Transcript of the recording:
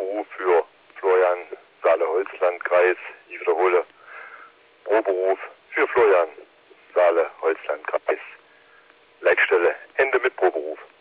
Proberuf für Florian, Saale-Holzlandkreis. Ich wiederhole, Proberuf für Florian, Saale-Holzlandkreis. Leitstelle, Ende mit Proberuf.